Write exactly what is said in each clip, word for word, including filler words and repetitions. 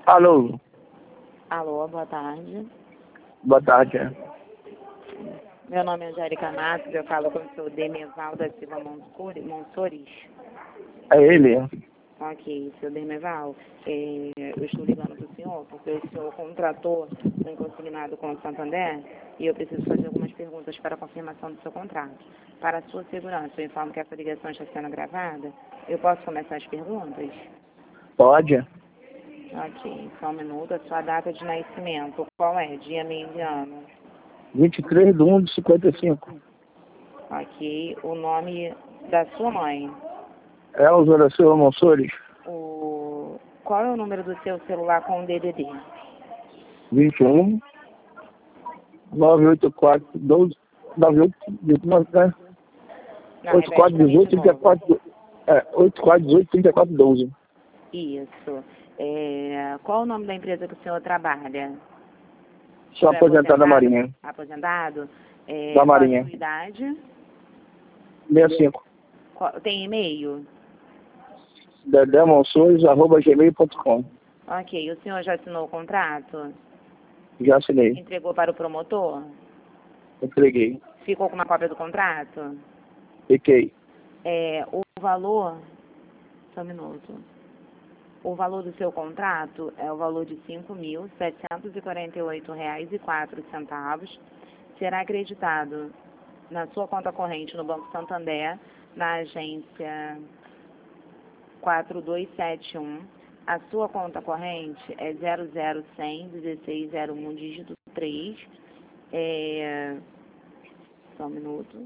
Alô, Alô, boa tarde. boa tarde. Meu nome é Angélica Matos, eu falo com o senhor Demeval da Silva Monsori- Monsores. É ele? Ok, senhor Demeval, é, eu estou ligando para o senhor porque o senhor contratou um consignado com o Santander e eu preciso fazer algumas perguntas para a confirmação do seu contrato. Para a sua segurança, eu informo que essa ligação está sendo gravada. Eu posso começar as perguntas? Pode? Ok, só um minuto. A sua data de nascimento, qual é? Dia, mês e ano? vinte e três de um de cinquenta e cinco. Ok, o nome da sua mãe. Elza da Silva Monsores. O... Qual é o número do seu celular com o D D D? vinte e um, nove oito quatro, doze, nove oito, dezenove, né? Não, oito repete quatro pra mim de dezoito, trinta e novo. quatro, é, oito quatro dezoito, trinta e quatro, doze. Isso. É... Qual o nome da empresa que o senhor trabalha? Sou Foi aposentado da Marinha. Aposentado? É... Da Qual a Marinha. sua idade? sessenta e cinco. Qual... Tem e-mail? dedemonsores, arroba gmail ponto com. Ok, o senhor já assinou o contrato? Já assinei. Entregou para o promotor? Entreguei. Ficou com uma cópia do contrato? Fiquei. É... O valor... Só um minuto. O valor do seu contrato é o valor de cinco mil setecentos e quarenta e oito reais e quatro centavos. Será acreditado na sua conta corrente no Banco Santander, na agência quatro dois sete um. A sua conta corrente é zero zero cem, dezesseis zero um, dígito três. É... Só um minuto.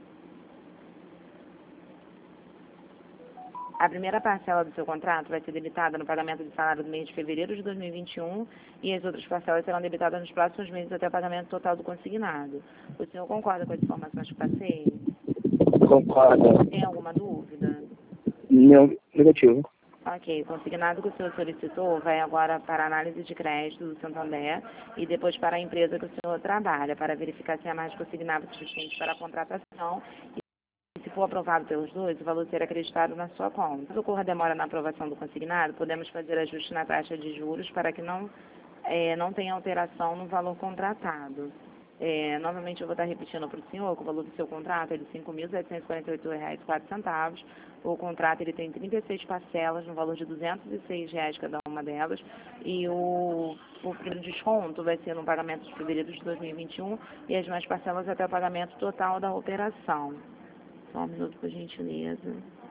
A primeira parcela do seu contrato vai ser debitada no pagamento de salário do mês de fevereiro de dois mil e vinte e um e as outras parcelas serão debitadas nos próximos meses até o pagamento total do consignado. O senhor concorda com as informações que passei? Concordo. Tem alguma dúvida? Não, negativo. Ok, o consignado que o senhor solicitou vai agora para a análise de crédito do Santander e depois para a empresa que o senhor trabalha, para verificar se há mais consignado suficiente para a contratação. Se for aprovado pelos dois, o valor será acreditado na sua conta. Se ocorra demora na aprovação do consignado, podemos fazer ajuste na taxa de juros para que não, é, não tenha alteração no valor contratado. É, novamente, eu vou estar repetindo para o senhor que o valor do seu contrato é de cinco mil setecentos e quarenta e oito reais e quatro centavos. O contrato ele tem trinta e seis parcelas no valor de duzentos e seis reais cada uma delas. E o, o primeiro desconto vai ser no pagamento de fevereiro de dois mil e vinte e um e as mais parcelas até o pagamento total da operação. Só um minuto, por gentileza.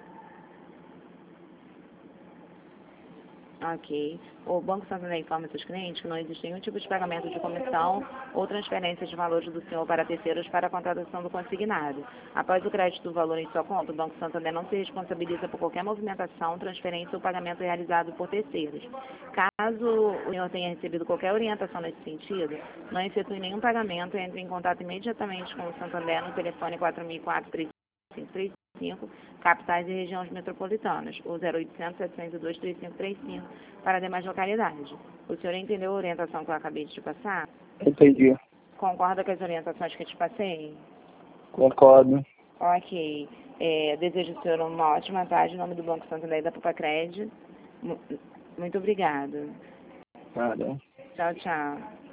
Ok. O Banco Santander informa seus clientes que não existe nenhum tipo de pagamento de comissão ou transferência de valores do senhor para terceiros para a contratação do consignado. Após o crédito do valor em sua conta, o Banco Santander não se responsabiliza por qualquer movimentação, transferência ou pagamento realizado por terceiros. Caso o senhor tenha recebido qualquer orientação nesse sentido, não efetue nenhum pagamento e entre em contato imediatamente com o Santander no telefone quatro mil e quatro, três cinco três cinco, capitais e regiões metropolitanas, ou zero oitocentos, setecentos e dois, trinta e cinco trinta e cinco, para demais localidades. O senhor entendeu a orientação que eu acabei de te passar? Entendi. Concorda com as orientações que eu te passei? Concordo. Ok. É, desejo ao senhor uma ótima tarde em nome do Banco Santander e da Pupacred. Mu- Muito obrigada. Nada. Tchau, tchau.